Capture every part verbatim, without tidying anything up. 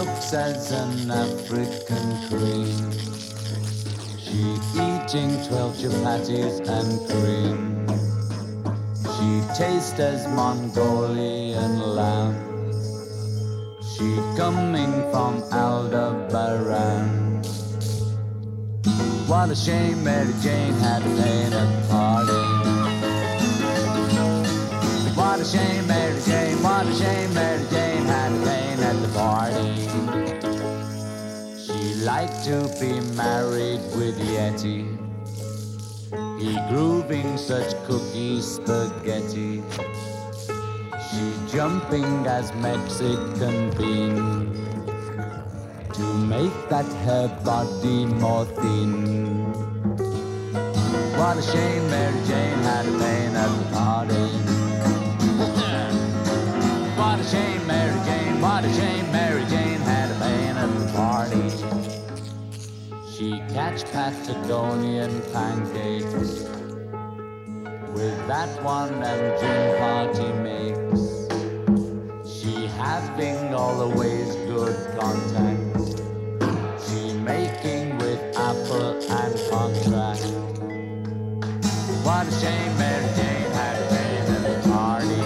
looks as an African queen. She eating twelve chapatis and cream. She tastes as Mongolian lamb. She coming from Aldebaran. What a shame Mary Jane had a pain at the party. What a shame Mary Jane, what a shame Mary Jane had a pain at the party. She liked to be married with Yeti. He grooving such cookie spaghetti. She jumping as Mexican bean to make that her body more thin. What a shame Mary Jane had a pain at the party. What a shame Mary Jane, what a shame Mary Jane had a pain at the party. She catch Patagonian pancakes with that one them gin party makes. She having always good contacts. She making with Apple and contract. What a shame Mary Jane had a pain at the party.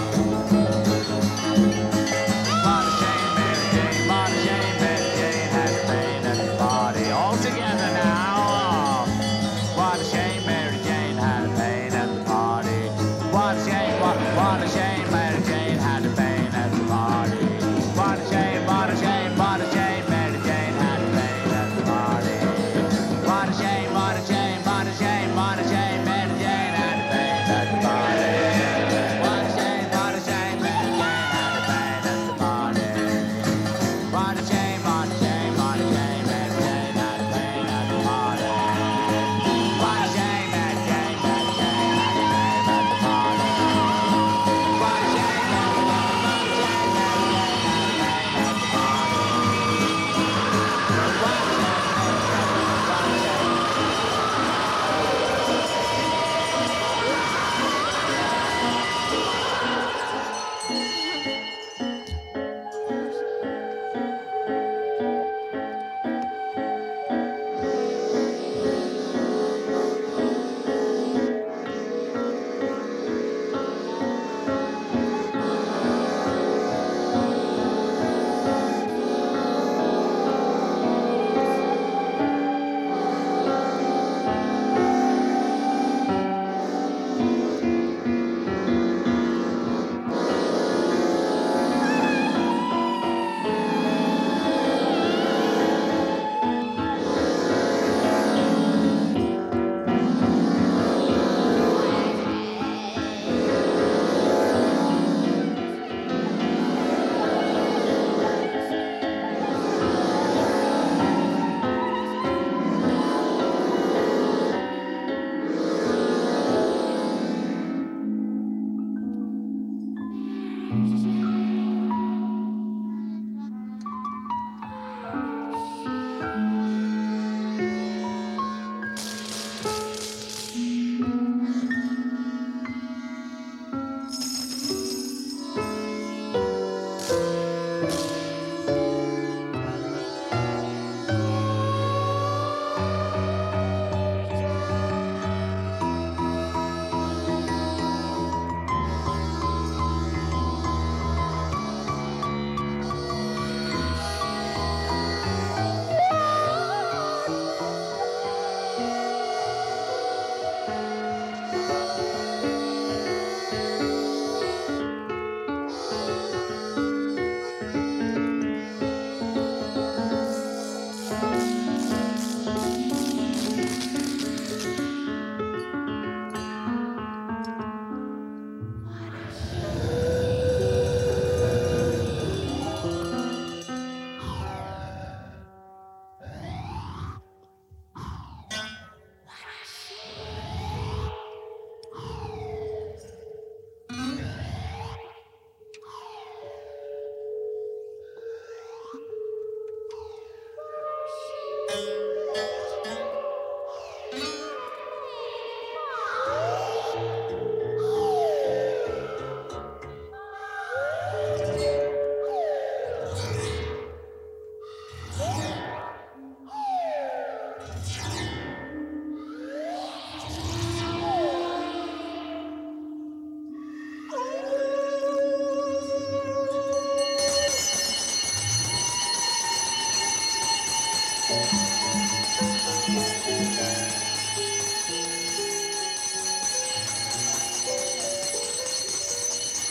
What a shame Mary Jane, what a shame Mary Jane had a pain at the party. All together now. What a shame Mary Jane had a pain at the party. What a shame, what, what a shame Mary Jane had a pain at the party. What a shame, what a shame, what a shame Mary Jane had a pain at the party. What a shame, what a shame, what a shame, what a shame Mary Jane had a pain at the party. What a shame, what a shame Mary Jane had a pain at the party. What a shame, what a shame, what a shame Mary Jane had a pain at the party. What a shame Mary Jane, Mary Jane had a pain at the party. What a shame Mary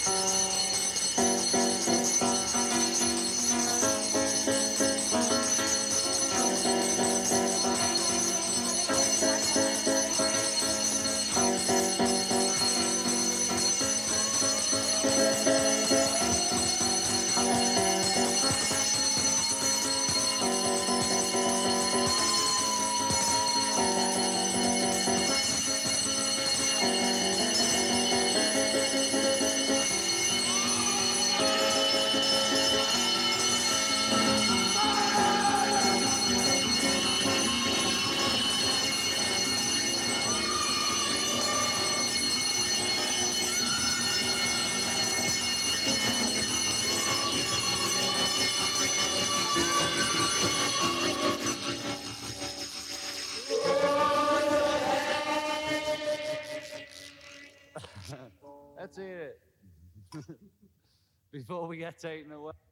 Let's hear it. Before we get taken away.